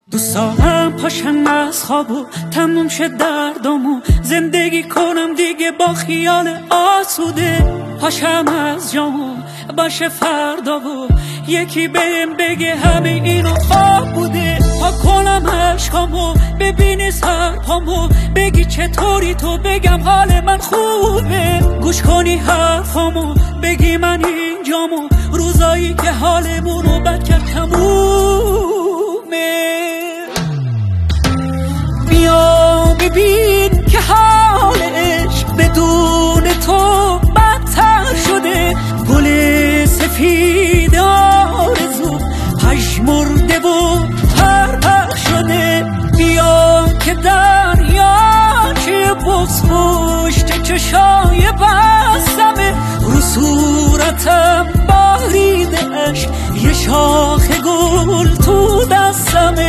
دوست دارم پاشم از خواب و تموم شد دردم و زندگی کنم دیگه با خیال آسوده. پاشم از جام و باشه فردا و یکی بهم بگه همه اینو خواب بوده. پا کنم عشقامو ببینی سرپامو بگی چطوری تو بگم حال من خوبه. گوش کنی حرفامو بگی من اینجامو روزایی که حالمونو بد کرد تمومه. بیا ببین که حال عشق بدون تو بدتر شده. گل سفید آرزو پژمرده و پرپر شده. بیا که دریاچه بغض پشت چشای بستمه. رو صورتم باریده عشق یه شاخ گل تو دستمه.